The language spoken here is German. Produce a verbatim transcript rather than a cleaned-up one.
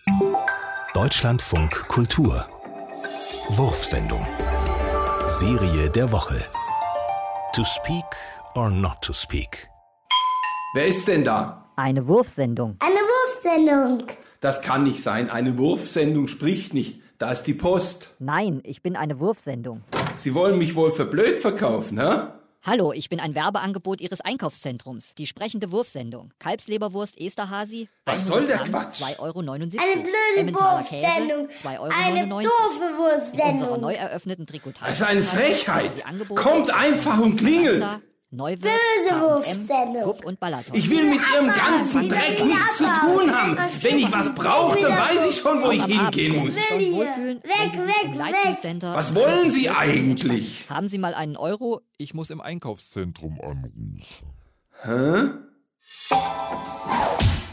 Deutschlandfunk Kultur. Wurfsendung. Serie der Woche. To speak or not to speak. Wer ist denn da? Eine Wurfsendung. Eine Wurfsendung. Das kann nicht sein. Eine Wurfsendung spricht nicht. Da ist die Post. Nein, ich bin eine Wurfsendung. Sie wollen mich wohl für blöd verkaufen, hä? Hallo, ich bin ein Werbeangebot Ihres Einkaufszentrums. Die sprechende Wurfsendung. Kalbsleberwurst Esterhasi. Was soll der Gramm, Quatsch? zwei Euro neunundsiebzig. Eine blöde Emmentaler Wurfsendung. Käse, zwei Euro Eine neunundneunzig. doofe Mit unserer Wurfsendung. neu eröffneten Trikotage. Das ist eine Frechheit. Sie Angebote Kommt einfach und klingelt. Neuwirt, Böse H und M, Wurfsendung. Gupp und Balaton. Ich will mit Ihrem ganzen Dreck nichts zu tun haben. Wenn ich was brauche, dann weiß ich schon, wo ich Am Abend hingehen werden muss. Sie sich dort wohlfühlen, Weg, wenn Sie sich weg, im weg. Leistungscenter... Was wollen Sie eigentlich? Haben Sie mal einen Euro? Ich muss im Einkaufszentrum anrufen. Hä?